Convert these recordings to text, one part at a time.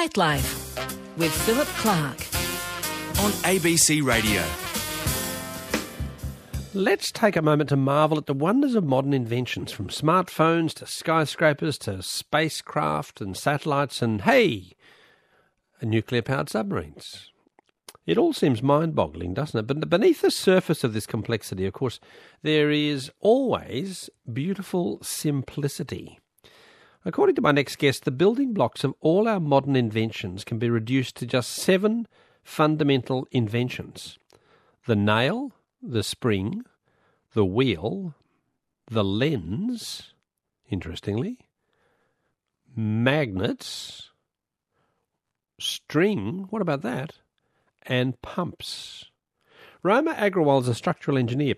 Nightlife with Philip Clark on ABC Radio. Let's take a moment to marvel at the wonders of modern inventions, from smartphones to skyscrapers to spacecraft and satellites and, hey, nuclear-powered submarines. It all seems mind-boggling, doesn't it? But beneath the surface of this complexity, of course, there is always beautiful simplicity. According to my next guest, the building blocks of all our modern inventions can be reduced to just 7 fundamental inventions: the nail, the spring, the wheel, the lens, interestingly, magnets, string, what about that, and pumps. Roma Agrawal is a structural engineer,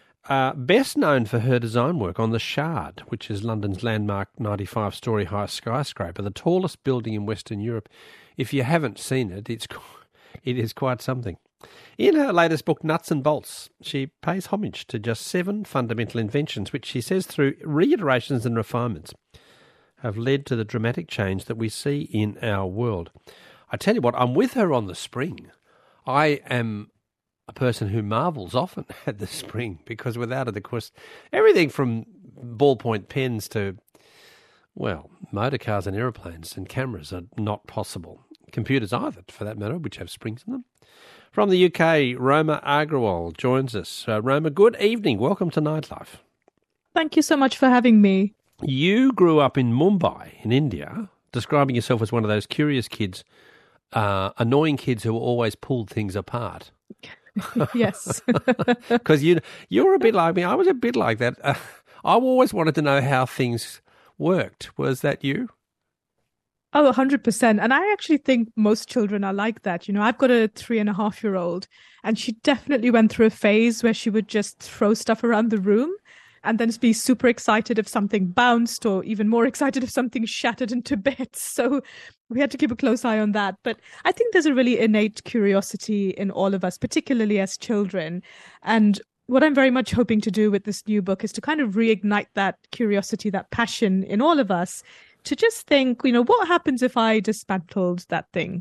best known for her design work on the Shard, which is London's landmark 95-storey high skyscraper, the tallest building in Western Europe. If you haven't seen it, it is quite something. In her latest book, Nuts and Bolts, she pays homage to just 7 fundamental inventions, which she says through reiterations and refinements have led to the dramatic change that we see in our world. I tell you what, I'm with her on the spring. I am a person who marvels often at the spring, because without it, of course, everything from ballpoint pens to, well, motor cars and aeroplanes and cameras are not possible. Computers either, for that matter, which have springs in them. From the UK, Roma Agrawal joins us. Roma, good evening. Welcome to Nightlife. Thank you so much for having me. You grew up in Mumbai, in India, describing yourself as one of those curious kids, annoying kids who always pulled things apart. Yes. Because you're a bit like me. I was a bit like that. I always wanted to know how things worked. Was that you? Oh, 100%. And I actually think most children are like that. You know, I've got a 3.5-year-old, and she definitely went through a phase where she would just throw stuff around the room and then be super excited if something bounced, or even more excited if something shattered into bits. So we had to keep a close eye on that. But I think there's a really innate curiosity in all of us, particularly as children. And what I'm very much hoping to do with this new book is to kind of reignite that curiosity, that passion in all of us, to just think, you know, what happens if I dismantled that thing?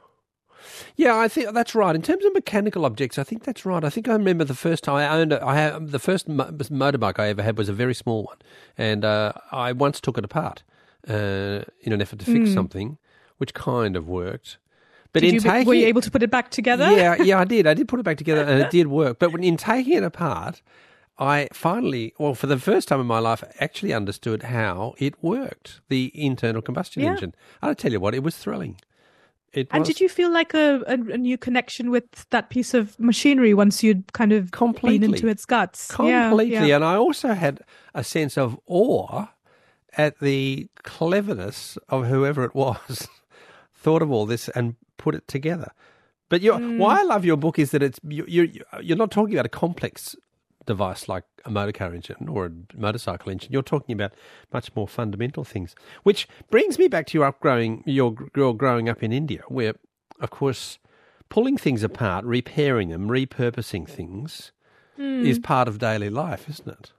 Yeah, I think that's right. In terms of mechanical objects, I think that's right. I think I remember the first time I owned the first motorbike I ever had was a very small one, and I once took it apart in an effort to fix something, which kind of worked. But were you able to put it back together? Yeah, I did. I did put it back together, and it did work. But in taking it apart, I finally, for the first time in my life, actually understood how it worked, the internal combustion engine. I'll tell you what, it was thrilling. And did you feel like a new connection with that piece of machinery once you'd kind of been into its guts? Completely. Yeah. And I also had a sense of awe at the cleverness of whoever it was thought of all this and put it together. But why I love your book is that you're not talking about a complex device like a motor car engine or a motorcycle engine. You're talking about much more fundamental things, which brings me back to your growing up in India, where, of course, pulling things apart, repairing them, repurposing things is part of daily life, isn't it?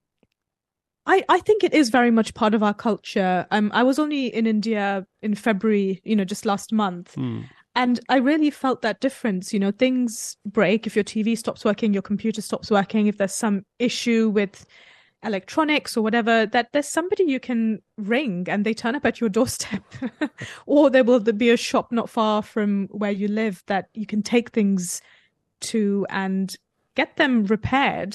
I think it is very much part of our culture. I was only in India in February, just last month. And I really felt that difference. Things break. If your TV stops working, your computer stops working, if there's some issue with electronics or whatever, that there's somebody you can ring and they turn up at your doorstep. Or there will be a shop not far from where you live that you can take things to and get them repaired.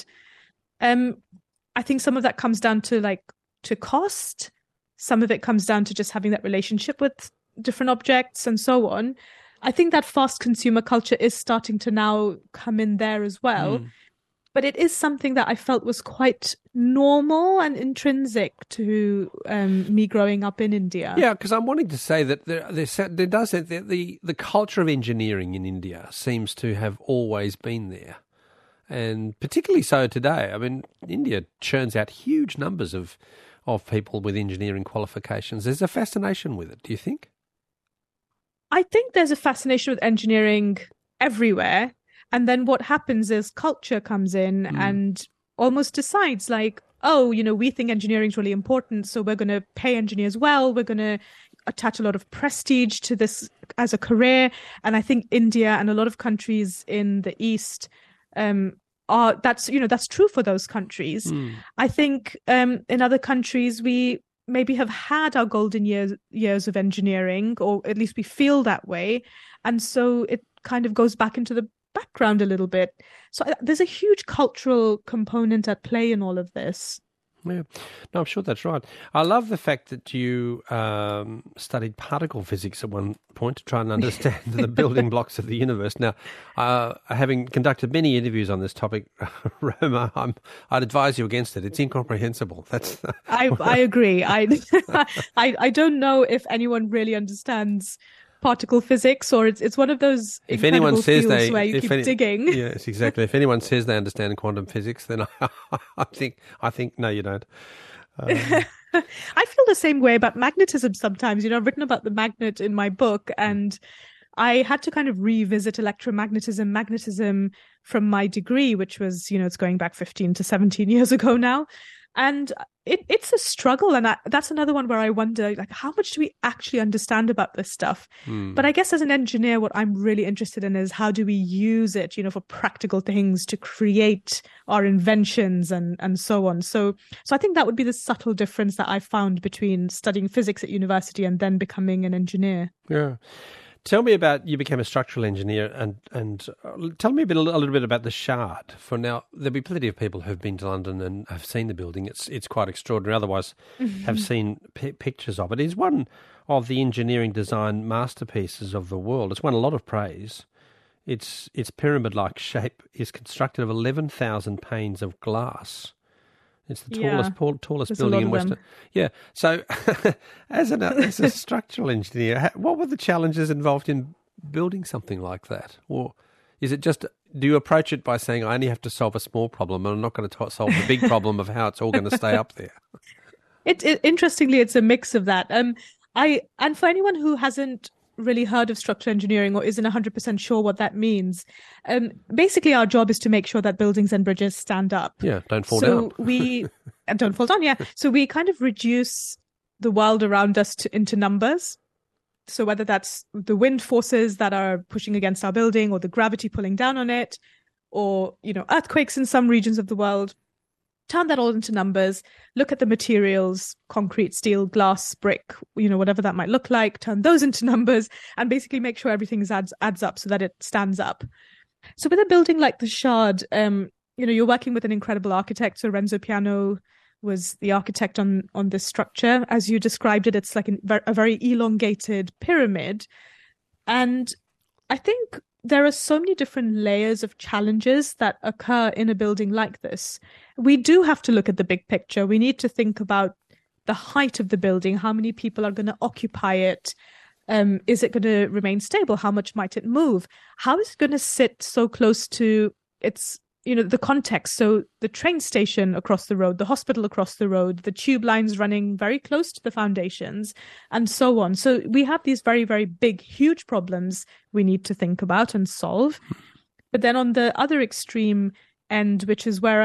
I think some of that comes down to cost. Some of it comes down to just having that relationship with different objects and so on. I think that fast consumer culture is starting to now come in there as well. But it is something that I felt was quite normal and intrinsic to me growing up in India. Yeah, because I'm wanting to say that the culture of engineering in India seems to have always been there. And particularly so today. I mean, India churns out huge numbers of people with engineering qualifications. There's a fascination with it, do you think? I think there's a fascination with engineering everywhere. And then what happens is culture comes in and almost decides we think engineering is really important, so we're going to pay engineers well. We're going to attach a lot of prestige to this as a career. And I think India and a lot of countries in the East that's true for those countries. I think in other countries we maybe have had our golden years of engineering, or at least we feel that way, and so it kind of goes back into the background a little bit. So there's a huge cultural component at play in all of this. Yeah, no, I'm sure that's right. I love the fact that you studied particle physics at one point to try and understand the building blocks of the universe. Now, having conducted many interviews on this topic, Roma, I'd advise you against it. It's incomprehensible. That's I agree. I don't know if anyone really understands particle physics, or it's one of those if anyone says fields where you keep digging. Yes, exactly. If anyone says they understand quantum physics, then I think no, you don't. I feel the same way about magnetism sometimes. I've written about the magnet in my book, and I had to kind of revisit magnetism from my degree, which was, it's going back 15 to 17 years ago now. And it's a struggle. And that's another one where I wonder, like, how much do we actually understand about this stuff? But I guess as an engineer, what I'm really interested in is how do we use it, for practical things to create our inventions and so on. So I think that would be the subtle difference that I found between studying physics at university and then becoming an engineer. Yeah. Tell me about, you became a structural engineer, and tell me a little bit about the Shard. For now, there'll be plenty of people who've been to London and have seen the building. It's quite extraordinary. Otherwise, have seen pictures of it. It's one of the engineering design masterpieces of the world. It's won a lot of praise. Its pyramid-like shape is constructed of 11,000 panes of glass. It's the tallest building in Western. Yeah. So, as a structural engineer, what were the challenges involved in building something like that? Or is it just, do you approach it by saying, I only have to solve a small problem and I'm not going to solve the big problem of how it's all going to stay up there? Interestingly, it's a mix of that. And for anyone who hasn't really heard of structural engineering or isn't 100% sure what that means, basically our job is to make sure that buildings and bridges stand up. Yeah, don't fall down. Don't fall down, yeah. So we kind of reduce the world around us into numbers. So whether that's the wind forces that are pushing against our building, or the gravity pulling down on it, or, earthquakes in some regions of the world, turn that all into numbers, look at the materials, concrete, steel, glass, brick, whatever that might look like, turn those into numbers, and basically make sure everything adds up so that it stands up. So with a building like the Shard, you're working with an incredible architect. So Renzo Piano was the architect on this structure. As you described it, it's like a very elongated pyramid. And I think there are so many different layers of challenges that occur in a building like this. We do have to look at the big picture. We need to think about the height of the building. How many people are going to occupy it? Is it going to remain stable? How much might it move? How is it going to sit so close to its, the context? So the train station across the road, the hospital across the road, the tube lines running very close to the foundations, and so on. So we have these very, very big, huge problems we need to think about and solve. But then on the other extreme end, which is where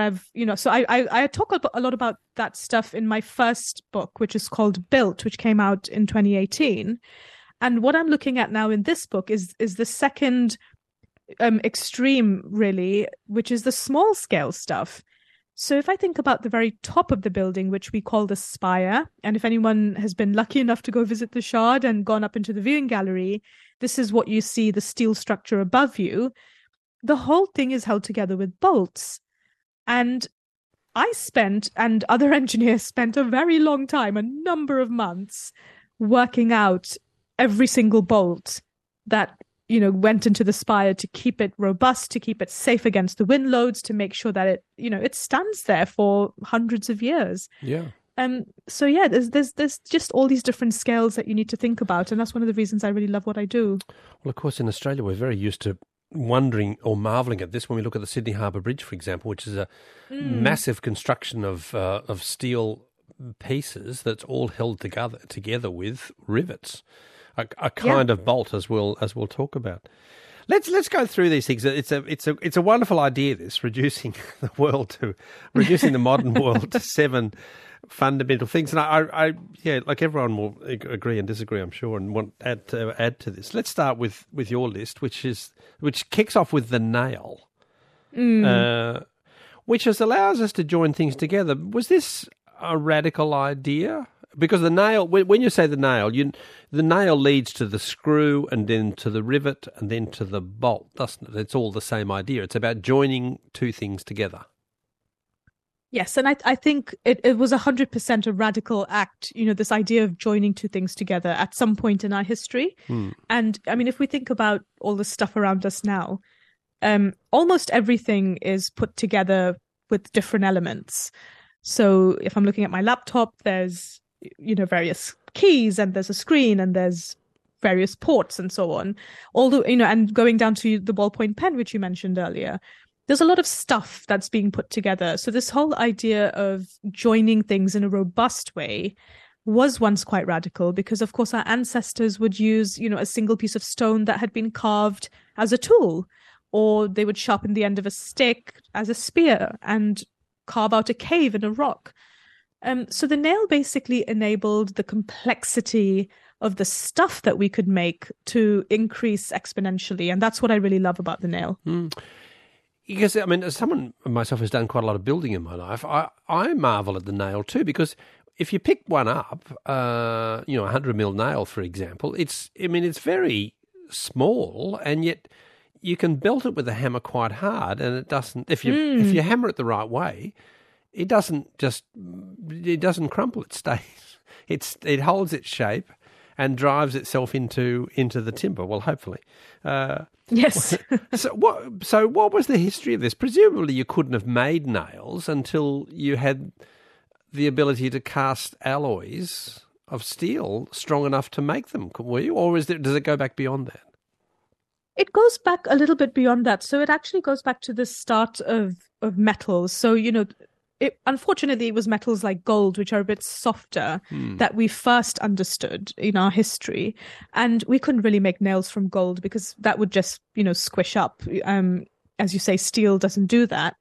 I talk a lot about that stuff in my first book, which is called Built, which came out in 2018. And what I'm looking at now in this book is the second extreme, really, which is the small scale stuff. So if I think about the very top of the building, which we call the spire, and if anyone has been lucky enough to go visit the Shard and gone up into the viewing gallery, this is what you see, the steel structure above you. The whole thing is held together with bolts. And I spent, and other engineers spent, a very long time, a number of months, working out every single bolt that went into the spire to keep it robust, to keep it safe against the wind loads, to make sure that it stands there for hundreds of years. Yeah. So yeah, there's just all these different scales that you need to think about, and that's one of the reasons I really love what I do. Well, of course, in Australia, we're very used to wondering or marvelling at this when we look at the Sydney Harbour Bridge, for example, which is a massive construction of steel pieces that's all held together with rivets. A kind of bolt, as we'll talk about. Let's go through these things. It's a wonderful idea. This reducing the modern world to 7 fundamental things, and I like everyone will agree and disagree, I'm sure, and want to add to this. Let's start with your list, which kicks off with the nail, which allows us to join things together. Was this a radical idea? Because the nail, when you say the nail leads to the screw and then to the rivet and then to the bolt, doesn't it? It's all the same idea. It's about joining two things together. Yes, and I think it was 100% a radical act, this idea of joining two things together at some point in our history. And I mean, if we think about all the stuff around us now, almost everything is put together with different elements. So if I'm looking at my laptop, there's various keys and there's a screen and there's various ports and so on. Although, and going down to the ballpoint pen, which you mentioned earlier, there's a lot of stuff that's being put together. So this whole idea of joining things in a robust way was once quite radical because, of course, our ancestors would use, a single piece of stone that had been carved as a tool, or they would sharpen the end of a stick as a spear and carve out a cave in a rock. So the nail basically enabled the complexity of the stuff that we could make to increase exponentially. And that's what I really love about the nail. Because, I mean, as someone myself has done quite a lot of building in my life, I marvel at the nail too, because if you pick one up, a 100mm nail, for example, it's very small, and yet you can belt it with a hammer quite hard, and it doesn't, if you hammer it the right way, it doesn't crumple. It stays. It holds its shape and drives itself into the timber. Well, hopefully. Yes. So what was the history of this? Presumably, you couldn't have made nails until you had the ability to cast alloys of steel strong enough to make them, were you? Or does it go back beyond that? It goes back a little bit beyond that. So it actually goes back to the start of metals. So, unfortunately, it was metals like gold, which are a bit softer, that we first understood in our history. And we couldn't really make nails from gold because that would just, squish up. As you say, steel doesn't do that.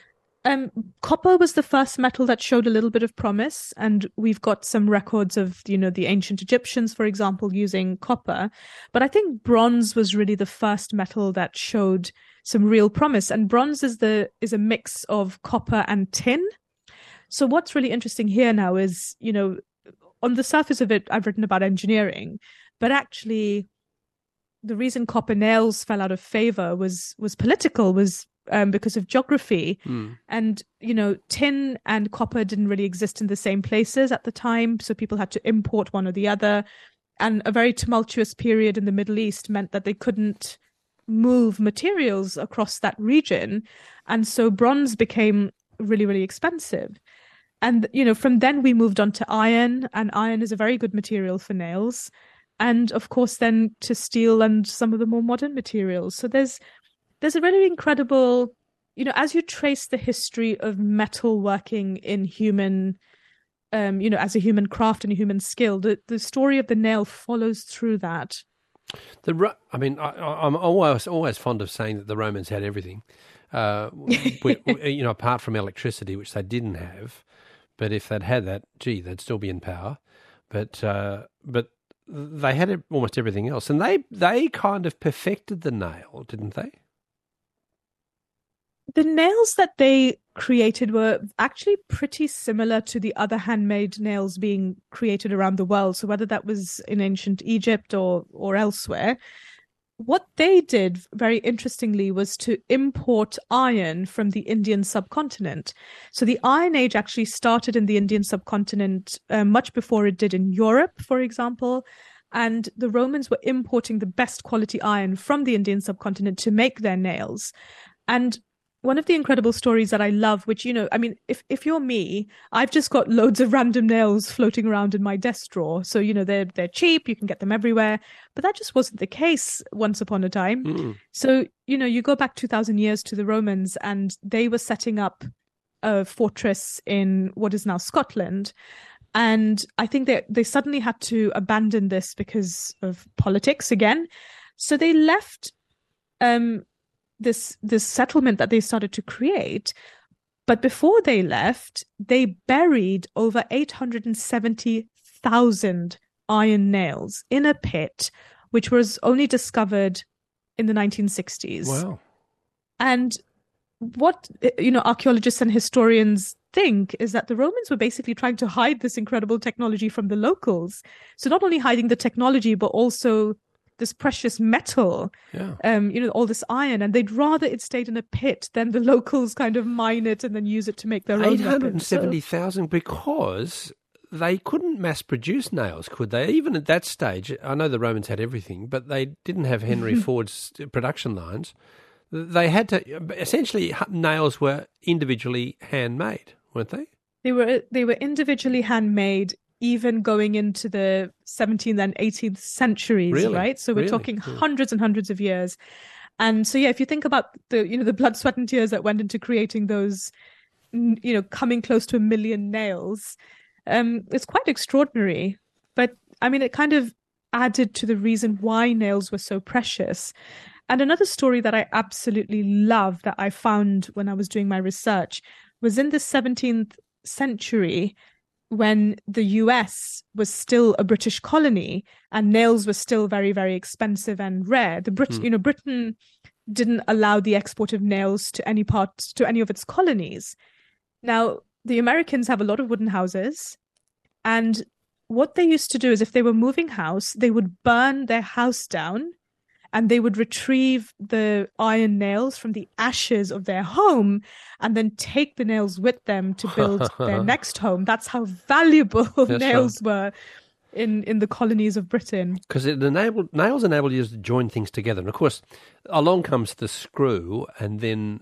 Copper was the first metal that showed a little bit of promise. And we've got some records of, the ancient Egyptians, for example, using copper. But I think bronze was really the first metal that showed some real promise. And bronze is a mix of copper and tin. So what's really interesting here now is, on the surface of it, I've written about engineering, but actually the reason copper nails fell out of favor was political, because of geography. And, tin and copper didn't really exist in the same places at the time. So people had to import one or the other. And a very tumultuous period in the Middle East meant that they couldn't move materials across that region, and so bronze became really, really expensive. And from then we moved on to iron, and iron is a very good material for nails, and of course then to steel and some of the more modern materials. So there's a really incredible, as you trace the history of metal working in human as a human craft and a human skill, the story of the nail follows through that. I'm always fond of saying that the Romans had everything, apart from electricity, which they didn't have. But if they'd had that, they'd still be in power. But they had almost everything else, and they kind of perfected the nail, didn't they? The nails that they created were actually pretty similar to the other handmade nails being created around the world. So whether that was in ancient Egypt or elsewhere, what they did very interestingly was to import iron from the Indian subcontinent. So the Iron Age actually started in the Indian subcontinent much before it did in Europe, for example. And the Romans were importing the best quality iron from the Indian subcontinent to make their nails. And one of the incredible stories that I love, which, if you're me, I've just got loads of random nails floating around in my desk drawer. So, they're cheap, you can get them everywhere. But that just wasn't the case once upon a time. So, you go back 2,000 years to the Romans, and they were setting up a fortress in what is now Scotland. And I think they suddenly had to abandon this because of politics again. So they left this settlement that they started to create. But before they left, they buried over 870,000 iron nails in a pit, which was only discovered in the 1960s. Wow. And what archaeologists and historians think is that the Romans were basically trying to hide this incredible technology from the locals. So not only hiding the technology, but also this precious metal, all this iron, and they'd rather it stayed in a pit than the locals kind of mine it and then use it to make their own 870,000 because they couldn't mass produce nails, could they? Even at that stage, I know the Romans had everything, but they didn't have Henry Ford's production lines. They had to, essentially, nails were individually handmade, weren't they? They were individually handmade, even going into the 17th and 18th centuries, really? Right? So we're talking hundreds and hundreds of years. And so, if you think about the blood, sweat and tears that went into creating those, coming close to 1 million nails, it's quite extraordinary. But I mean, it kind of added to the reason why nails were so precious. And another story that I absolutely love that I found when I was doing my research was in the 17th century, when the US was still a British colony and nails were still very, very expensive and rare. Britain didn't allow the export of nails to any of its colonies. Now, the Americans have a lot of wooden houses, and what they used to do is if they were moving house, they would burn their house down and they would retrieve the iron nails from the ashes of their home and then take the nails with them to build their next home. That's how valuable nails were in the colonies of Britain. Because nails enabled you to join things together. And of course, along comes the screw, and then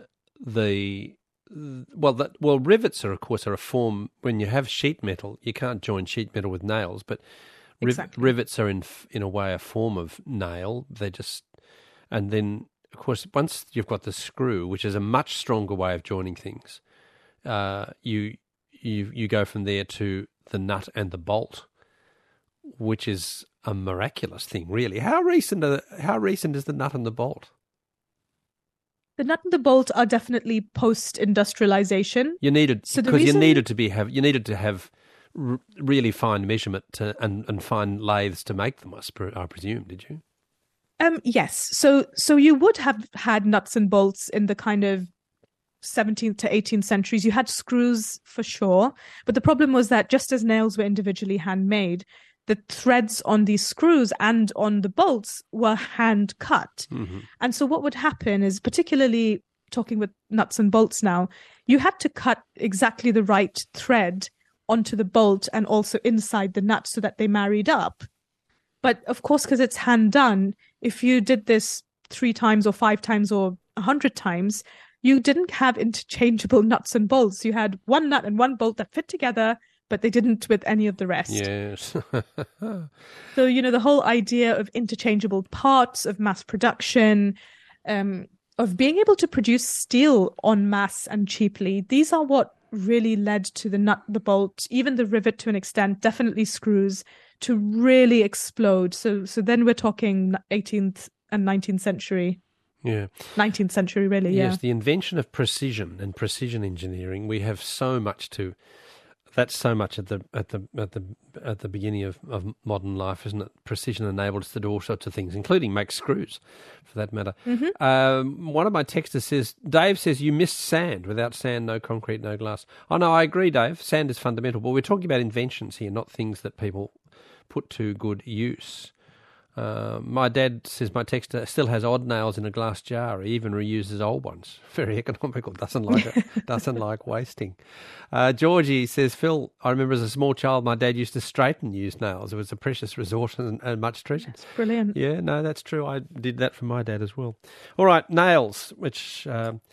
rivets are a form. When you have sheet metal, you can't join sheet metal with nails, but exactly. Rivets are in a way a form of nail. And then of course once you've got the screw, which is a much stronger way of joining things, you go from there to the nut and the bolt, which is a miraculous thing, really. How recent is the nut and the bolt? The nut and the bolt are definitely post-industrialization. You needed to have really fine measurement and fine lathes to make them, I presume, did you? Yes. So you would have had nuts and bolts in the kind of 17th to 18th centuries. You had screws for sure. But the problem was that just as nails were individually handmade, the threads on these screws and on the bolts were hand cut. Mm-hmm. And so what would happen is, particularly talking with nuts and bolts now, you had to cut exactly the right thread onto the bolt and also inside the nut so that they married up. But of course, because it's hand done, if you did this 3 times or 5 times or 100 times, you didn't have interchangeable nuts and bolts. You had one nut and one bolt that fit together, but they didn't with any of the rest. Yes. So, the whole idea of interchangeable parts, of mass production, of being able to produce steel en masse and cheaply, these are what really led to the nut, the bolt, even the rivet to an extent, definitely screws, to really explode. So then we're talking 18th and 19th century. Yeah. 19th century, really, yeah. Yes, the invention of precision and precision engineering. We have so much to... That's so much at the beginning of modern life, isn't it? Precision enabled us to do all sorts of things, including make screws, for that matter. Mm-hmm. One of my texters says, Dave says, you missed sand. Without sand, no concrete, no glass. Oh, no, I agree, Dave. Sand is fundamental. But we're talking about inventions here, not things that people put to good use. My dad says my texter still has odd nails in a glass jar. He even reuses old ones. Very economical. Doesn't like wasting. Georgie says, Phil, I remember as a small child, my dad used to straighten used nails. It was a precious resource and much treasured. That's brilliant. Yeah, no, that's true. I did that for my dad as well. All right, nails. Which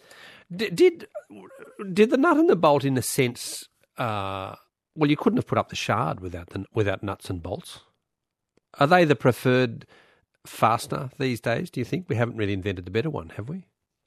did the nut and the bolt, in a sense? Well, you couldn't have put up the shard without nuts and bolts. Are they the preferred fastener these days, do you think? We haven't really invented the better one, have we?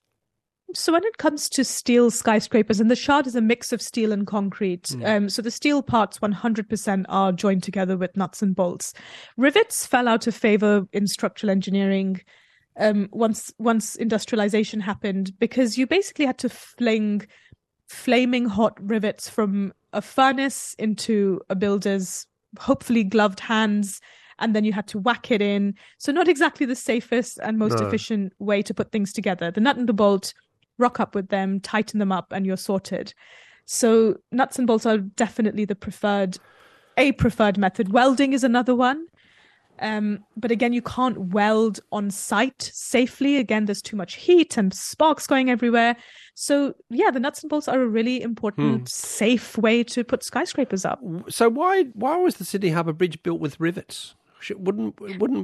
So when it comes to steel skyscrapers, and the shard is a mix of steel and concrete, so the steel parts 100% are joined together with nuts and bolts. Rivets fell out of favor in structural engineering once industrialization happened, because you basically had to fling flaming hot rivets from a furnace into a builder's hopefully gloved hands, and then you had to whack it in. So not exactly the safest and most efficient way to put things together. The nut and the bolt, rock up with them, tighten them up, and you're sorted. So nuts and bolts are definitely the preferred method. Welding is another one. But again, you can't weld on site safely. Again, there's too much heat and sparks going everywhere. So yeah, the nuts and bolts are a really important, safe way to put skyscrapers up. So why was the Sydney Harbour Bridge built with rivets? Wouldn't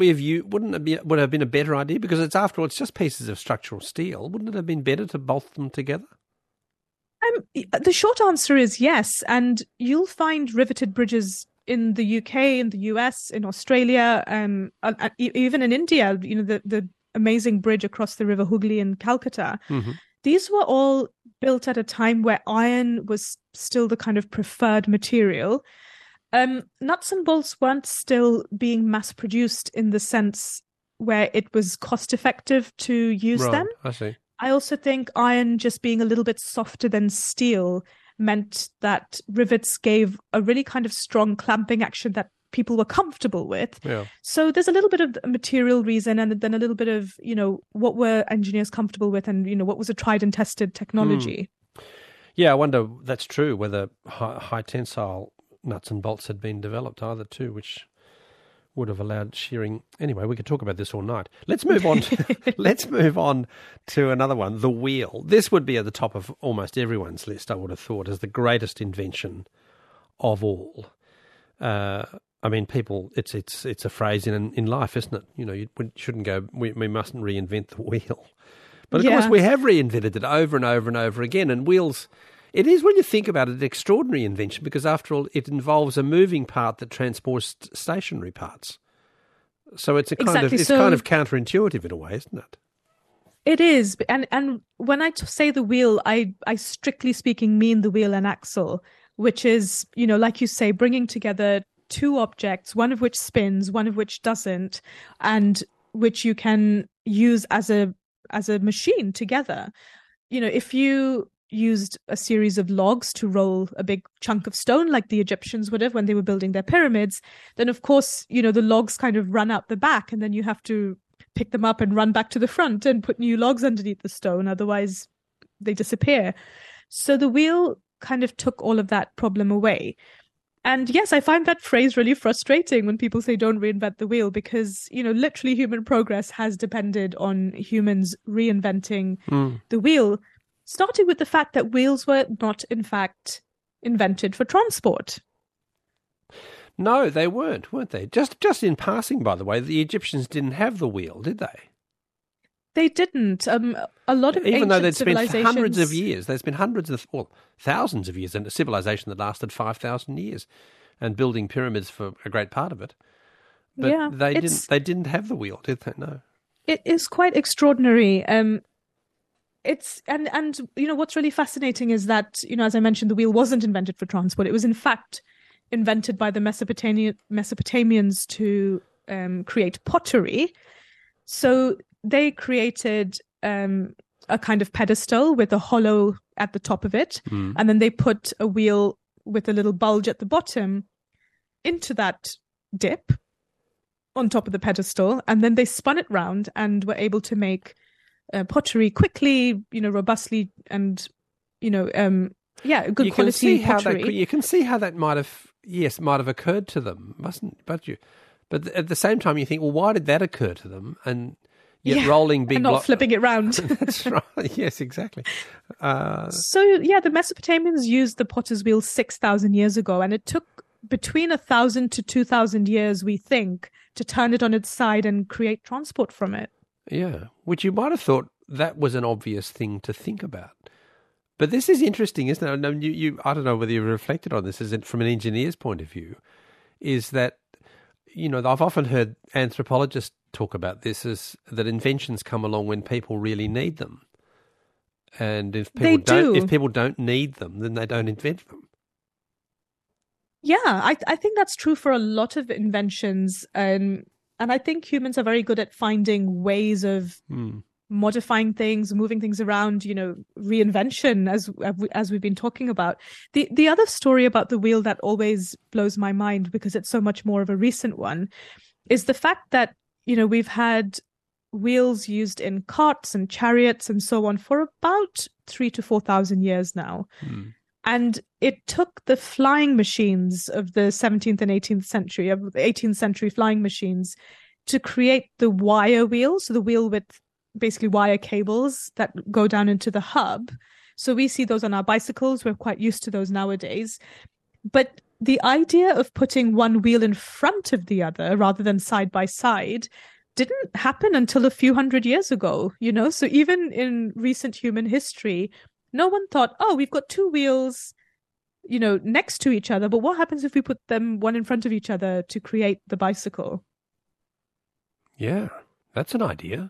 it have been a better idea? Because after all, it's just pieces of structural steel. Wouldn't it have been better to bolt them together? The short answer is yes, and you'll find riveted bridges in the UK, in the US, in Australia, even in India. You know, the amazing bridge across the River Hooghly in Calcutta. Mm-hmm. These were all built at a time where iron was still the kind of preferred material. Nuts and bolts weren't still being mass produced in the sense where it was cost effective to use them. I see. I also think iron just being a little bit softer than steel meant that rivets gave a really kind of strong clamping action that people were comfortable with. Yeah. So there's a little bit of a material reason, and then a little bit of, you know, what were engineers comfortable with, and, you know, what was a tried and tested technology. Yeah, I wonder, that's true, whether high tensile nuts and bolts had been developed either too, which would have allowed shearing. Anyway, we could talk about this all night. Let's move on. Let's move on to another one, the wheel. This would be at the top of almost everyone's list, I would have thought, as the greatest invention of all. I mean, people, it's a phrase in life, isn't it? You know, we shouldn't go, we mustn't reinvent the wheel. But of course, we have reinvented it over and over and over again. And wheels, it is, when you think about it, an extraordinary invention, because after all, it involves a moving part that transports stationary parts. So it's kind of counterintuitive in a way, isn't it? It is, and when I say the wheel, I strictly speaking mean the wheel and axle, which is, you know, like you say, bringing together two objects, one of which spins, one of which doesn't, and which you can use as a machine together. You know, if you used a series of logs to roll a big chunk of stone like the Egyptians would have when they were building their pyramids, then of course, you know, the logs kind of run out the back, and then you have to pick them up and run back to the front and put new logs underneath the stone, otherwise they disappear. So the wheel kind of took all of that problem away. And yes, I find that phrase really frustrating when people say don't reinvent the wheel, because, you know, literally human progress has depended on humans reinventing the wheel, starting with the fact that wheels were not, in fact, invented for transport. No, they weren't they? Just in passing, by the way, the Egyptians didn't have the wheel, did they? They didn't. A lot of even though they'd spent hundreds of thousands of years in a civilization that lasted 5,000 years, and building pyramids for a great part of it. But they didn't have the wheel, did they? No. It is quite extraordinary. It's and you know, what's really fascinating is that, you know, as I mentioned, the wheel wasn't invented for transport. It was in fact invented by the Mesopotamians to create pottery. So they created a kind of pedestal with a hollow at the top of it, and then they put a wheel with a little bulge at the bottom into that dip on top of the pedestal, and then they spun it round and were able to make pottery quickly, you know, robustly, and, you know, good quality pottery. You can see how that might have occurred to them, but at the same time you think, well, why did that occur to them? And yet rolling big and not flipping it round. That's right. Yes, exactly. So the Mesopotamians used the potter's wheel 6,000 years ago, and it took between 1,000 to 2,000 years, we think, to turn it on its side and create transport from it. Yeah, which you might have thought that was an obvious thing to think about. But this is interesting, isn't it? I don't know whether you've reflected on this from an engineer's point of view, is that, you know, I've often heard anthropologists talk about this, as that inventions come along when people really need them. And if people don't need them, then they don't invent them. Yeah, I think that's true for a lot of inventions. And I think humans are very good at finding ways of modifying things, moving things around, reinvention, as we've been talking about. The other story about the wheel that always blows my mind, because it's so much more of a recent one, is the fact that, we've had wheels used in carts and chariots and so on for about 3,000 to 4,000 years now. And it took the flying machines of the 17th and 18th century, of the 18th century flying machines, to create the wire wheel. So the wheel with basically wire cables that go down into the hub. So we see those on our bicycles. We're quite used to those nowadays. But the idea of putting one wheel in front of the other rather than side by side didn't happen until a few hundred years ago, So even in recent human history, no one thought, oh, we've got two wheels, next to each other, but what happens if we put them one in front of each other to create the bicycle? Yeah, that's an idea.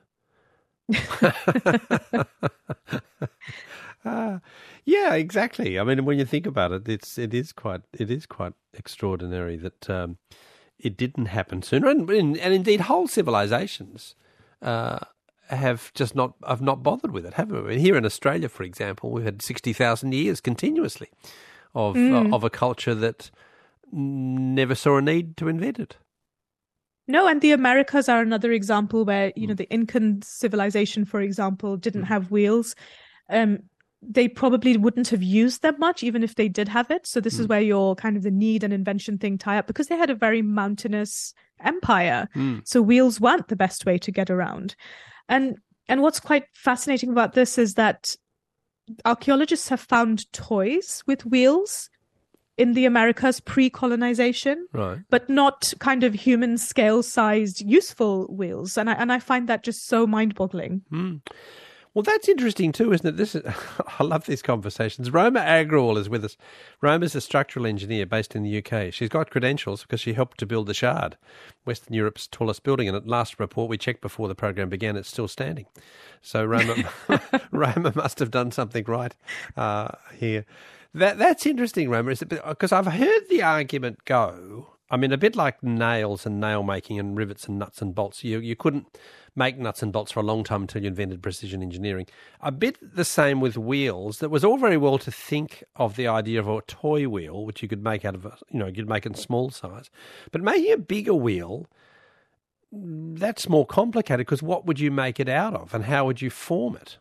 Yeah, exactly. I mean, when you think about it, it is quite extraordinary that it didn't happen sooner, and indeed whole civilizations have not bothered with it, haven't we? Here in Australia, for example, we've had 60,000 years continuously of a culture that never saw a need to invent it. No, and the Americas are another example where, the Incan civilization, for example, didn't have wheels. They probably wouldn't have used them much, even if they did have it. So this is where your kind of the need and invention thing tie up, because they had a very mountainous empire. So wheels weren't the best way to get around. And what's quite fascinating about this is that archaeologists have found toys with wheels in the Americas pre-colonization, right, but not kind of human scale-sized useful wheels. And I find that just so mind-boggling. Well, that's interesting too, isn't it? I love these conversations. Roma Agrawal is with us. Roma's a structural engineer based in the UK. She's got credentials because she helped to build the Shard, Western Europe's tallest building. And at last report we checked before the program began, it's still standing. So Roma must have done something right here. That's interesting, Roma, because I've heard the argument go. I mean, a bit like nails and nail making and rivets and nuts and bolts. You couldn't make nuts and bolts for a long time until you invented precision engineering. A bit the same with wheels. That was all very well to think of the idea of a toy wheel, which you could make out of you'd make it in small size. But making a bigger wheel, that's more complicated, because what would you make it out of and how would you form it?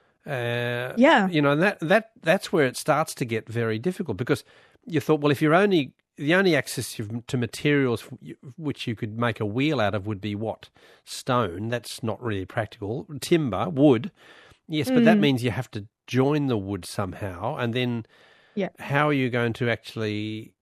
And that's where it starts to get very difficult, because you thought, well, if the only access to materials which you could make a wheel out of would be what? Stone. That's not really practical. Timber, wood. Yes, but that means you have to join the wood somehow, and then how are you going to actually,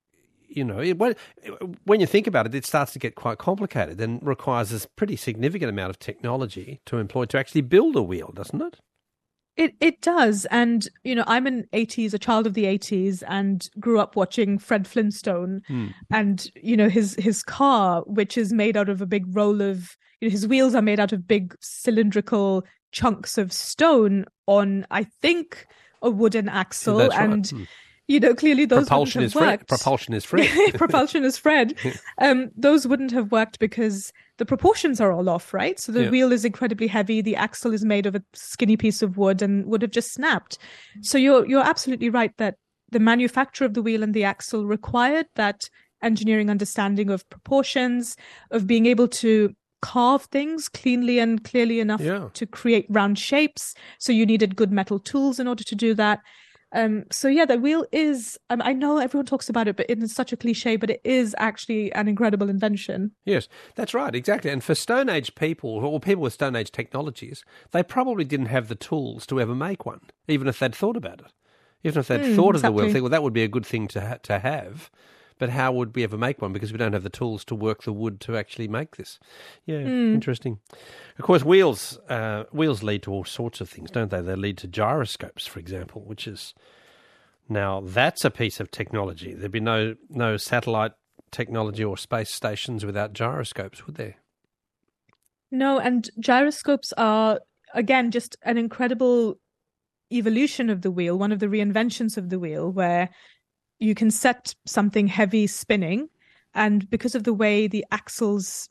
when you think about it, it starts to get quite complicated and requires a pretty significant amount of technology to employ to actually build a wheel, doesn't it? It does. And, I'm a child of the 80s, and grew up watching Fred Flintstone and, his car, which is made out of a big roll of, his wheels are made out of big cylindrical chunks of stone on, I think, a wooden axle. That's and right. Clearly those propulsion wouldn't have worked. Propulsion is Fred. Propulsion is Fred. Those wouldn't have worked because the proportions are all off, right? So the wheel is incredibly heavy. The axle is made of a skinny piece of wood and would have just snapped. So you're absolutely right that the manufacture of the wheel and the axle required that engineering understanding of proportions, of being able to carve things cleanly and clearly enough to create round shapes. So you needed good metal tools in order to do that. The wheel is, I know everyone talks about it, but it's such a cliche, but it is actually an incredible invention. Yes, that's right, exactly. And for Stone Age people, or people with Stone Age technologies, they probably didn't have the tools to ever make one, even if they'd thought about it. Even if they'd thought of the wheel, think, well, that would be a good thing to have, but how would we ever make one? Because we don't have the tools to work the wood to actually make this. Yeah, interesting. Of course, wheels lead to all sorts of things, don't they? They lead to gyroscopes, for example, which is, now that's a piece of technology. There'd be no satellite technology or space stations without gyroscopes, would there? No, and gyroscopes are, again, just an incredible evolution of the wheel, one of the reinventions of the wheel, where you can set something heavy spinning, and because of the way the axles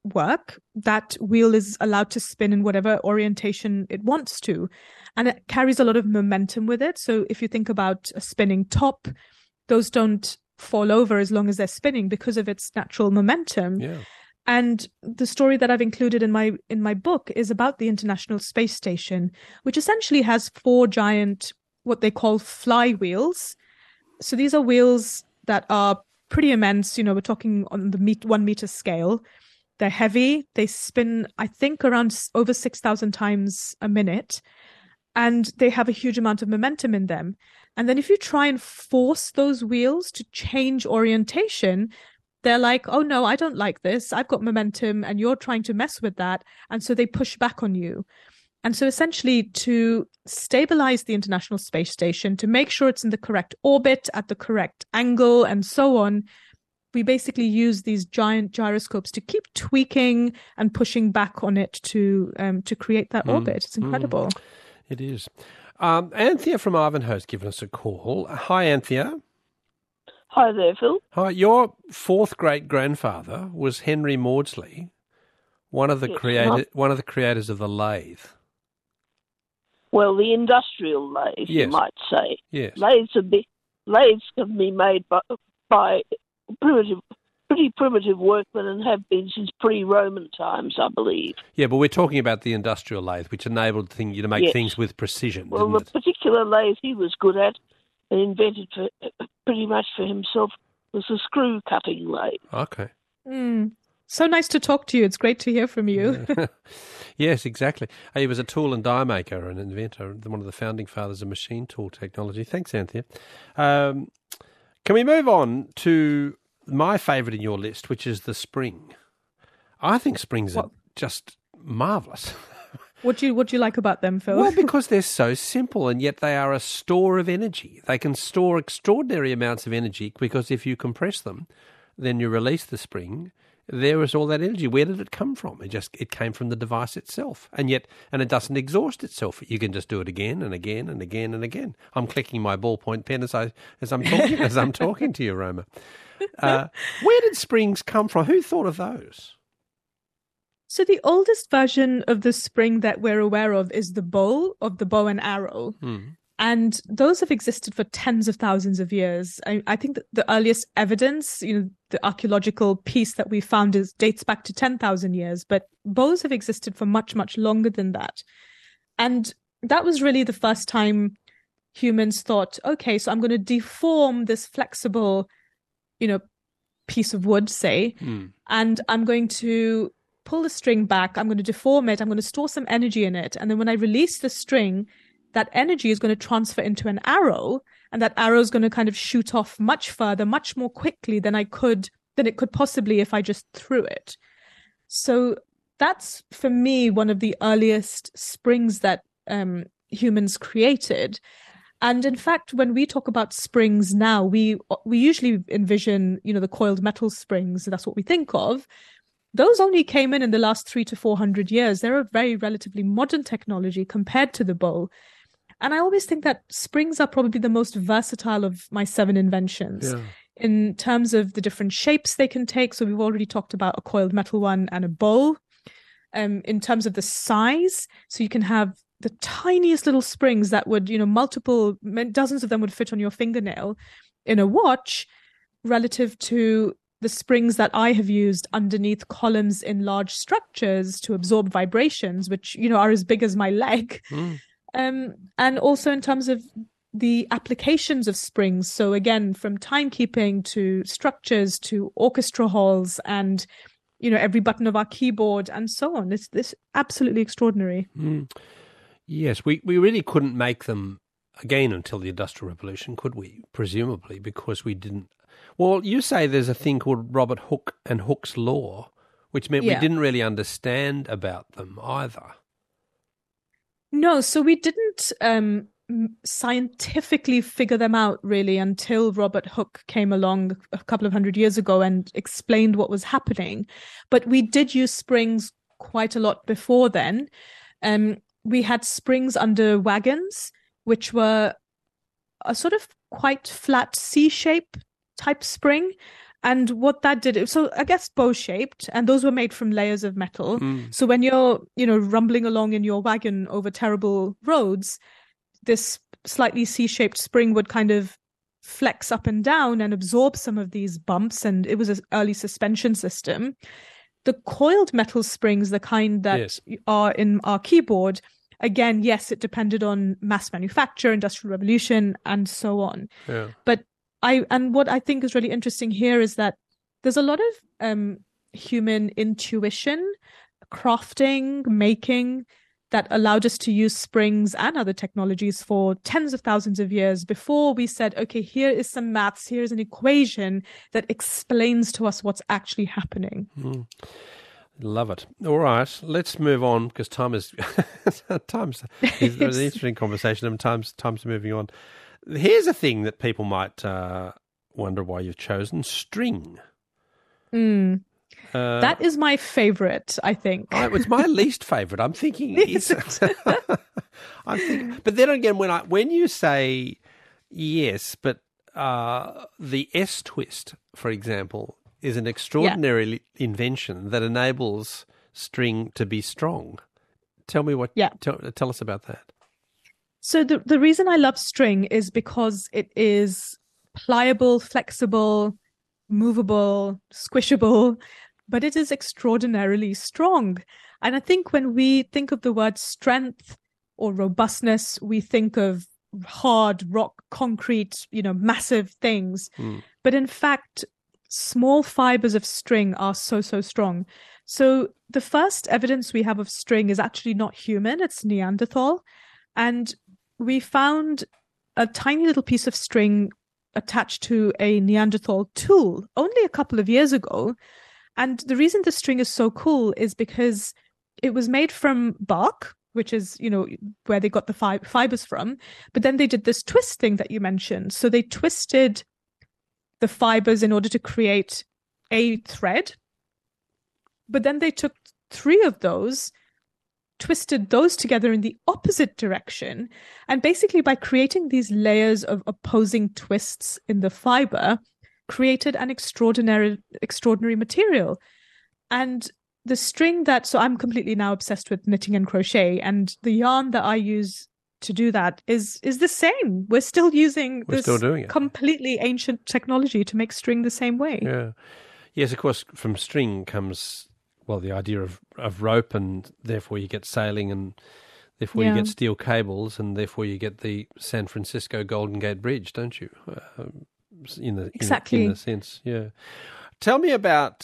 work, that wheel is allowed to spin in whatever orientation it wants to. And it carries a lot of momentum with it. So if you think about a spinning top, those don't fall over as long as they're spinning because of its natural momentum. Yeah. And the story that I've included in my book is about the International Space Station, which essentially has 4 giant, what they call flywheels. So these are wheels that are pretty immense. We're talking on the 1 meter scale. They're heavy. They spin, I think, around over 6,000 times a minute. And they have a huge amount of momentum in them. And then if you try and force those wheels to change orientation, they're like, oh no, I don't like this. I've got momentum and you're trying to mess with that. And so they push back on you. And so essentially to stabilize the International Space Station, to make sure it's in the correct orbit at the correct angle and so on, we basically use these giant gyroscopes to keep tweaking and pushing back on it to create that orbit. It's incredible. It is. Anthea from Ivanhoe has given us a call. Hi, Anthea. Hi there, Phil. Hi. Your 4th great-grandfather was Henry Maudsley, one of the creators of the lathe. Well, the industrial lathe, you might say. Yes. Lathes can be made by pretty primitive workmen and have been since pre-Roman times, I believe. Yeah, but we're talking about the industrial lathe, which enabled you to make things with precision. Well, the particular lathe he was good at and invented pretty much for himself was the screw cutting lathe. Okay. So nice to talk to you. It's great to hear from you. Yes, exactly. He was a tool and die maker and inventor, one of the founding fathers of machine tool technology. Thanks, Anthea. Can we move on to my favourite in your list, which is the spring? I think springs are just marvellous. What do you like about them, Phil? Well, because they're so simple and yet they are a store of energy. They can store extraordinary amounts of energy because if you compress them, then you release the spring. There is all that energy. Where did it come from? It came from the device itself, and it doesn't exhaust itself. You can just do it again and again and again and again. I'm clicking my ballpoint pen as I'm talking to you, Roma. Where did springs come from? Who thought of those? So the oldest version of the spring that we're aware of is the bow and arrow. And those have existed for tens of thousands of years. I think that the earliest evidence, the archaeological piece that we found dates back to 10,000 years, but bows have existed for much, much longer than that. And that was really the first time humans thought, okay, so I'm going to deform this flexible, piece of wood, say, and I'm going to pull the string back. I'm going to deform it. I'm going to store some energy in it. And then when I release the string, that energy is going to transfer into an arrow, and that arrow is going to kind of shoot off much further, much more quickly than it could possibly if I just threw it. So that's, for me, one of the earliest springs that humans created. And in fact, when we talk about springs now, we usually envision, the coiled metal springs. That's what we think of. Those only came in the last 300 to 400 years. They're a very relatively modern technology compared to the bow. And I always think that springs are probably the most versatile of my 7 inventions in terms of the different shapes they can take. So we've already talked about a coiled metal one and a bow. In terms of the size, so you can have the tiniest little springs that would, dozens of them would fit on your fingernail in a watch, relative to the springs that I have used underneath columns in large structures to absorb vibrations, which, are as big as my leg. And also in terms of the applications of springs. So again, from timekeeping to structures to orchestra halls and, every button of our keyboard and so on. It's this absolutely extraordinary. Yes, we really couldn't make them again until the Industrial Revolution, could we? Presumably, because we didn't. Well, you say there's a thing called Robert Hooke and Hooke's law, which meant we didn't really understand about them either. No, so we didn't scientifically figure them out really until Robert Hooke came along a couple of 100 years ago and explained what was happening. But we did use springs quite a lot before then. We had springs under wagons, which were a sort of quite flat C-shape type spring. And what that did, so I guess bow-shaped, and those were made from layers of metal. So when you're, rumbling along in your wagon over terrible roads, this slightly C-shaped spring would kind of flex up and down and absorb some of these bumps, and it was an early suspension system. The coiled metal springs, the kind that are in our keyboard, again, yes, it depended on mass manufacture, industrial revolution, and so on. Yeah. But what I think is really interesting here is that there's a lot of human intuition, crafting, making, that allowed us to use springs and other technologies for tens of thousands of years before we said, okay, here is some maths, here's an equation that explains to us what's actually happening. Love it. All right, let's move on, because time is time's it's an interesting conversation, and time's moving on. Here's a thing that people might wonder why you've chosen: string. That is my favorite, I think. It's my least favorite. I'm thinking, but then again, when you say yes, but the S twist, for example, is an extraordinary invention that enables string to be strong. Tell me tell us about that. So the reason I love string is because it is pliable, flexible, movable, squishable, but it is extraordinarily strong. And I think when we think of the word strength or robustness, we think of hard rock, concrete, massive things. But in fact, small fibers of string are so strong. So the first evidence we have of string is actually not human, it's Neanderthal. And we found a tiny little piece of string attached to a Neanderthal tool only a couple of years ago. And the reason the string is so cool is because it was made from bark, which is, where they got the fibers from. But then they did this twist thing that you mentioned. So they twisted the fibers in order to create a thread. But then they took 3 of those, twisted those together in the opposite direction. And basically by creating these layers of opposing twists in the fiber, created an extraordinary material. And the string so I'm completely now obsessed with knitting and crochet, and the yarn that I use to do that is the same. We're still doing it. Completely ancient technology to make string the same way. Yeah. Yes, of course, from string comes, the idea of rope, and therefore you get sailing, and therefore you get steel cables, and therefore you get the San Francisco Golden Gate Bridge, don't you? In the sense, yeah. Tell me about.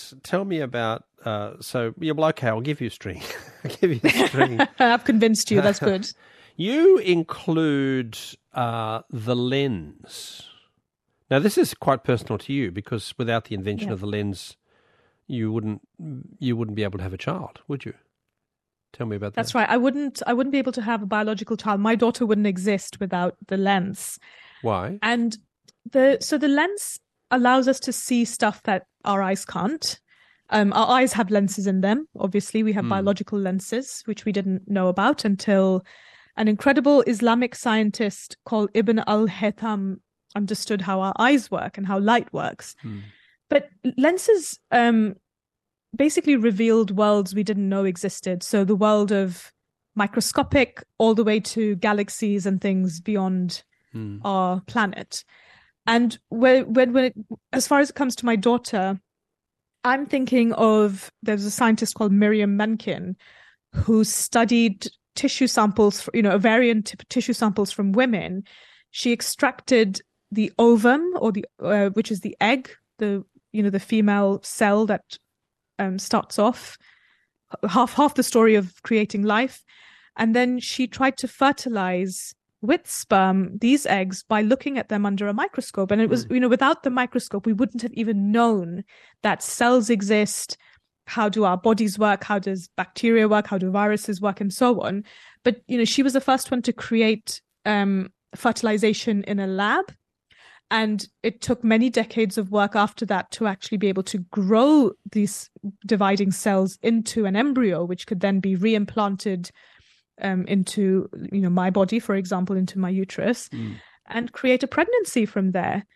So okay, I'll give you string. I've convinced you. That's good. You include the lens. Now, this is quite personal to you, because without the invention of the lens, you wouldn't be able to have a child, would you? Tell me about that. That's right. I wouldn't be able to have a biological child. My daughter wouldn't exist without the lens. Why? And the lens allows us to see stuff that our eyes can't. Our eyes have lenses in them. Obviously, we have biological lenses, which we didn't know about until an incredible Islamic scientist called Ibn al-Haytham understood how our eyes work and how light works. But lenses basically revealed worlds we didn't know existed. So the world of microscopic all the way to galaxies and things beyond our planet. And as far as it comes to my daughter, I'm thinking of, there's a scientist called Miriam Menken who studied tissue samples, ovarian tissue samples from women. She extracted the ovum, or which is the egg, the female cell that starts off half the story of creating life, and then she tried to fertilize with sperm these eggs by looking at them under a microscope. And it was, without the microscope, we wouldn't have even known that cells exist. How do our bodies work? How does bacteria work? How do viruses work? And so on. But, she was the first one to create fertilization in a lab. And it took many decades of work after that to actually be able to grow these dividing cells into an embryo, which could then be reimplanted into, my body, for example, into my uterus, and create a pregnancy from there.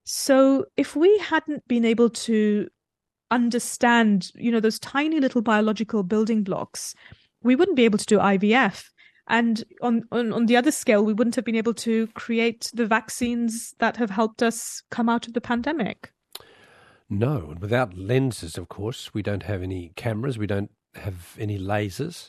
So if we hadn't been able to understand, those tiny little biological building blocks, we wouldn't be able to do IVF. And on the other scale, we wouldn't have been able to create the vaccines that have helped us come out of the pandemic. No, and without lenses, of course, we don't have any cameras, we don't have any lasers.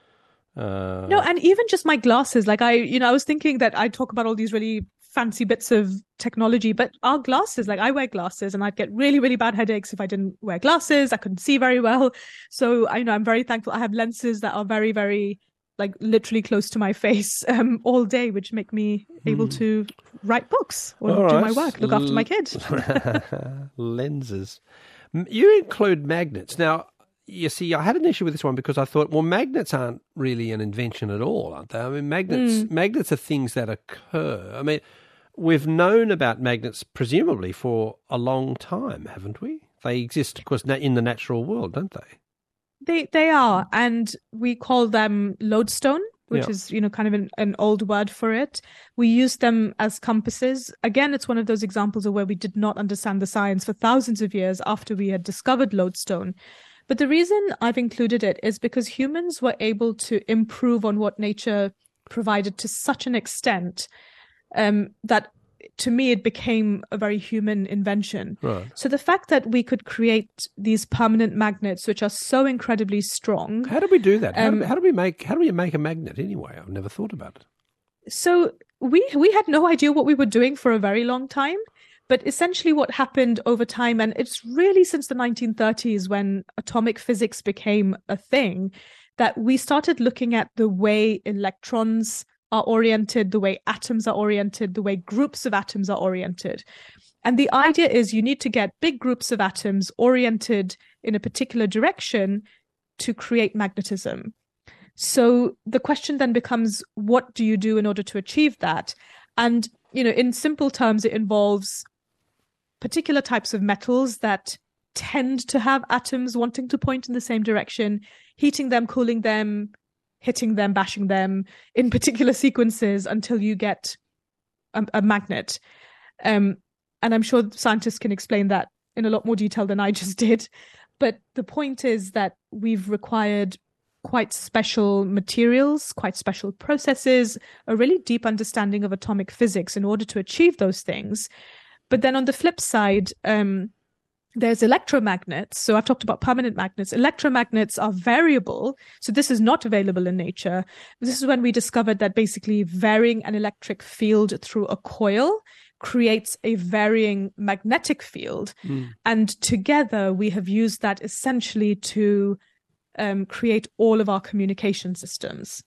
No, and even just my glasses, like I was thinking that I talk about all these really fancy bits of technology, but our glasses, like I wear glasses and I'd get really, really bad headaches if I didn't wear glasses. I couldn't see very well. So I'm very thankful. I have lenses that are very, very, like literally close to my face all day, which make me able to write books or do my work, look after my kid. Lenses. You include magnets. Now, you see, I had an issue with this one because I thought, well, magnets aren't really an invention at all, aren't they? I mean, magnets are things that occur. I mean, we've known about magnets presumably for a long time, haven't we? They exist, of course, in the natural world, don't they? They are, and we call them lodestone, which is, kind of an old word for it. We use them as compasses. Again, it's one of those examples of where we did not understand the science for thousands of years after we had discovered lodestone. But the reason I've included it is because humans were able to improve on what nature provided to such an extent that, to me, it became a very human invention. Right. So the fact that we could create these permanent magnets, which are so incredibly strong. How do we do that? How do you make a magnet anyway? I've never thought about it. So we had no idea what we were doing for a very long time. But essentially what happened over time, and it's really since the 1930s when atomic physics became a thing, that we started looking at the way electrons are oriented, the way atoms are oriented, the way groups of atoms are oriented. And the idea is you need to get big groups of atoms oriented in a particular direction to create magnetism. So the question then becomes, what do you do in order to achieve that? And, in simple terms, it involves particular types of metals that tend to have atoms wanting to point in the same direction, heating them, cooling them, hitting them, bashing them in particular sequences until you get a magnet. And I'm sure scientists can explain that in a lot more detail than I just did. But the point is that we've required quite special materials, quite special processes, a really deep understanding of atomic physics in order to achieve those things. But then on the flip side, there's electromagnets. So I've talked about permanent magnets. Electromagnets are variable. So this is not available in nature. This is when we discovered that basically varying an electric field through a coil creates a varying magnetic field. And together we have used that essentially to create all of our communication systems.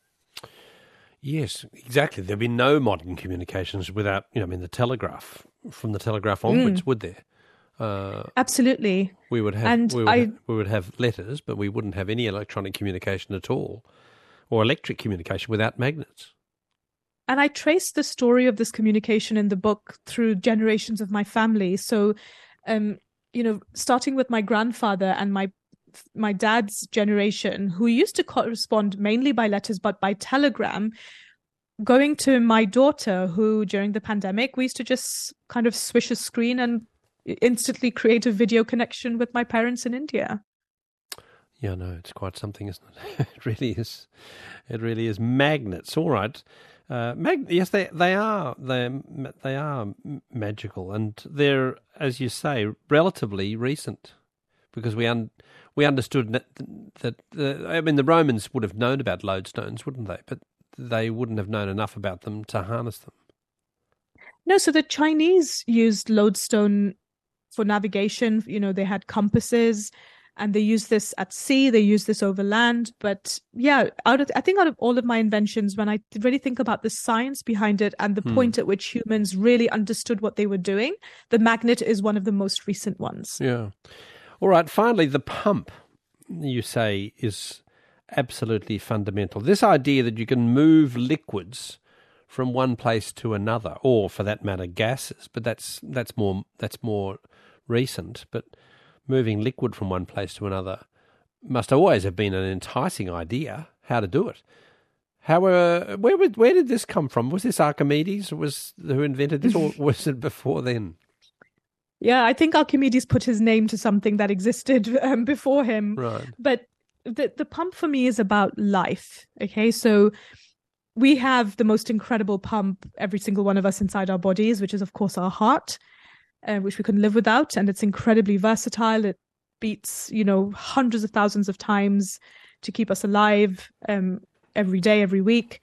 Yes, exactly. There'd be no modern communications without, the telegraph. From the telegraph onwards, would there? Absolutely. We would have letters, but we wouldn't have any electronic communication at all, or electric communication without magnets. And I traced the story of this communication in the book through generations of my family. So, starting with my grandfather and my dad's generation, who used to correspond mainly by letters, but by telegram, going to my daughter, who during the pandemic, we used to just kind of swish a screen and instantly create a video connection with my parents in India. Yeah, no, it's quite something, isn't it? It really is. It really is. Magnets, all right. Yes, they are magical, and they're, as you say, relatively recent, because we understood that the Romans would have known about lodestones, wouldn't they? But they wouldn't have known enough about them to harness them. No, so the Chinese used lodestone for navigation. They had compasses, and they used this at sea. They used this over land. But yeah, out of all of my inventions, when I really think about the science behind it and the point at which humans really understood what they were doing, the magnet is one of the most recent ones. Yeah. All right. Finally, the pump, you say, is absolutely fundamental. This idea that you can move liquids from one place to another, or for that matter, gases, but that's more recent. But moving liquid from one place to another must always have been an enticing idea. How to do it? However, where did this come from? Was this Archimedes who invented this, or was it before then? Yeah, I think Archimedes put his name to something that existed before him. Right. But the pump for me is about life. Okay, so we have the most incredible pump, every single one of us inside our bodies, which is, of course, our heart, which we couldn't live without. And it's incredibly versatile. It beats, hundreds of thousands of times to keep us alive every day, every week.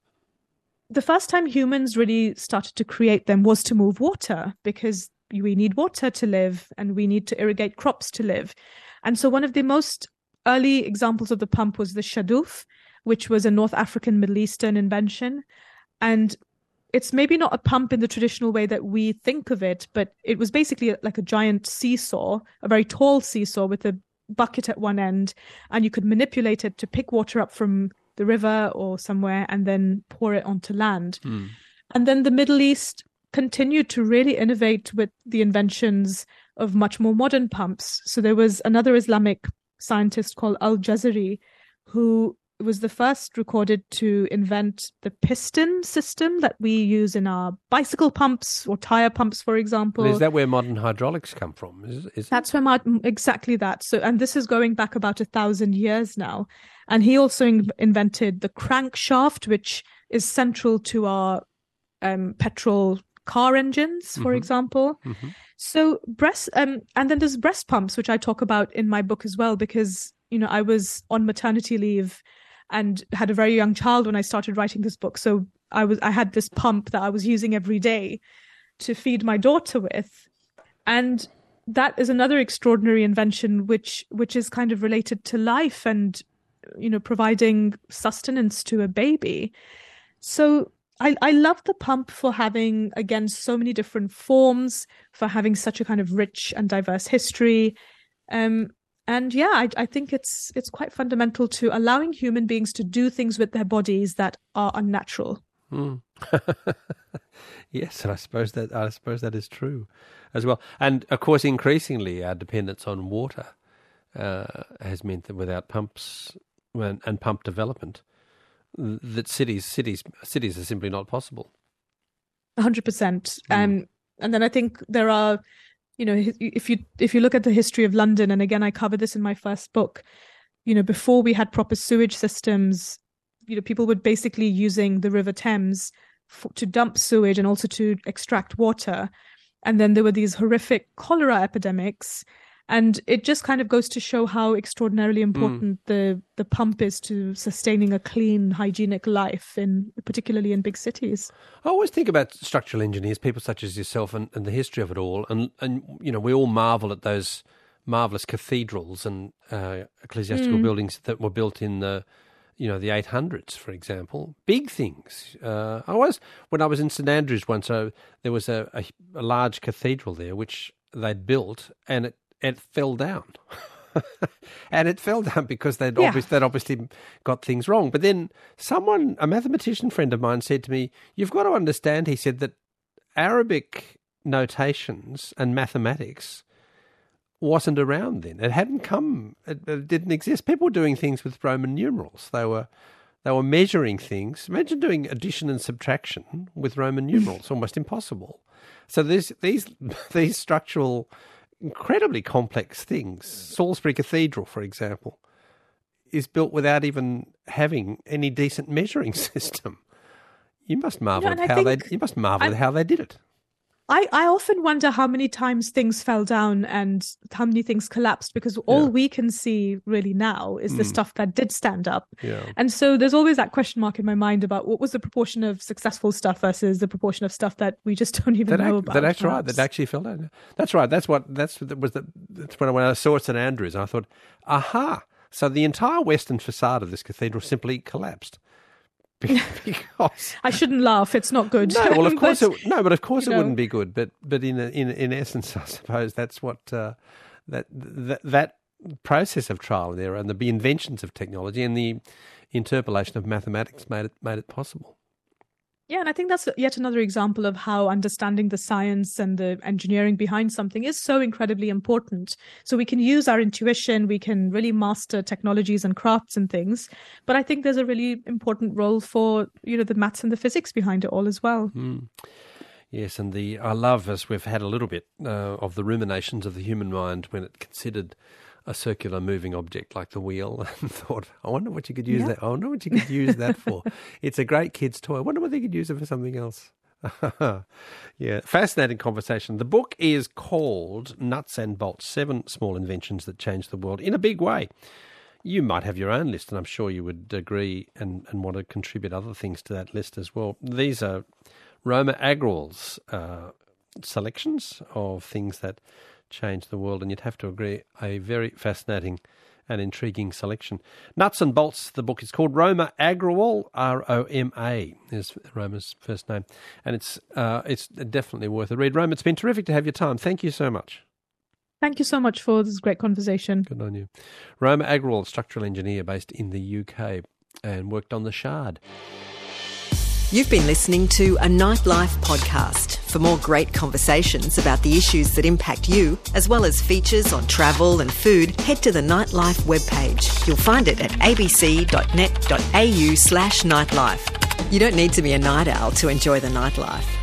The first time humans really started to create them was to move water, because we need water to live and we need to irrigate crops to live. And so one of the most early examples of the pump was the shaduf, which was a North African, Middle Eastern invention. And it's maybe not a pump in the traditional way that we think of it, but it was basically like a giant seesaw, a very tall seesaw with a bucket at one end, and you could manipulate it to pick water up from the river or somewhere and then pour it onto land. And then the Middle East continued to really innovate with the inventions of much more modern pumps. So there was another Islamic scientist called Al-Jazari, who was the first recorded to invent the piston system that we use in our bicycle pumps or tire pumps, for example. Is that where modern hydraulics come from? That's where exactly that. So, and this is going back about 1,000 years now. And he also invented the crankshaft, which is central to our petrol car engines, for example. So and then there's breast pumps, which I talk about in my book as well, because I was on maternity leave and had a very young child when I started writing this book. So I had this pump that I was using every day to feed my daughter with. And that is another extraordinary invention, which is kind of related to life and, providing sustenance to a baby. So I love the pump for having, again, so many different forms, for having such a kind of rich and diverse history. And yeah, I think it's quite fundamental to allowing human beings to do things with their bodies that are unnatural. Yes, and I suppose that is true as well. And of course, increasingly, our dependence on water has meant that without pumps and pump development, that cities are simply not possible. 100%. And then I think there are, if you look at the history of London, and again, I cover this in my first book, before we had proper sewage systems, people were basically using the River Thames to dump sewage and also to extract water. And then there were these horrific cholera epidemics. And it just kind of goes to show how extraordinarily important the pump is to sustaining a clean, hygienic life, particularly in big cities. I always think about structural engineers, people such as yourself, and the history of it all. And we all marvel at those marvellous cathedrals and ecclesiastical buildings that were built in the 800s, for example. Big things. When I was in St Andrews once, there was a large cathedral there which they'd built, and it fell down. And it fell down because they'd obviously got things wrong. But then a mathematician friend of mine, said to me, "You've got to understand," he said, "that Arabic notations and mathematics wasn't around then. It hadn't come. It didn't exist. People were doing things with Roman numerals. They were measuring things. Imagine doing addition and subtraction with Roman numerals. Almost impossible. So these structural, incredibly complex things. Salisbury Cathedral, for example, is built without even having any decent measuring system. You must marvel at how they did it. I often wonder how many times things fell down and how many things collapsed, because all we can see really now is the stuff that did stand up. Yeah. And so there's always that question mark in my mind about what was the proportion of successful stuff versus the proportion of stuff that we just don't even know about. That's right. That actually fell down. That's right. That's when I saw it at St Andrews, I thought, aha! So the entire western facade of this cathedral simply collapsed. Because I shouldn't laugh. It's not good. No, well, of course, it wouldn't be good. But in essence, I suppose that's what that process of trial and error and the inventions of technology and the interpolation of mathematics made it possible. Yeah, and I think that's yet another example of how understanding the science and the engineering behind something is so incredibly important. So we can use our intuition, we can really master technologies and crafts and things. But I think there's a really important role for, the maths and the physics behind it all as well. Yes, and I love, as we've had a little bit of the ruminations of the human mind when it considered a circular moving object like the wheel and thought, I wonder what you could use that. I wonder what you could use that for. It's a great kid's toy. I wonder whether you could use it for something else. Yeah, fascinating conversation. The book is called Nuts and Bolts, 7 Small Inventions That Changed the World in a Big Way. You might have your own list, and I'm sure you would agree and want to contribute other things to that list as well. These are Roma Agrawal's selections of things that changed the world, and you'd have to agree, a very fascinating and intriguing selection. Nuts and Bolts, the book is called. Roma Agrawal, R-O-M-A, is Roma's first name, and it's definitely worth a read. Roma, it's been terrific to have your time. Thank you so much. Thank you so much for this great conversation. Good on you. Roma Agrawal, structural engineer based in the UK and worked on the Shard. You've been listening to a Nightlife podcast. For more great conversations about the issues that impact you, as well as features on travel and food, head to the Nightlife webpage. You'll find it at abc.net.au/nightlife. You don't need to be a night owl to enjoy the Nightlife.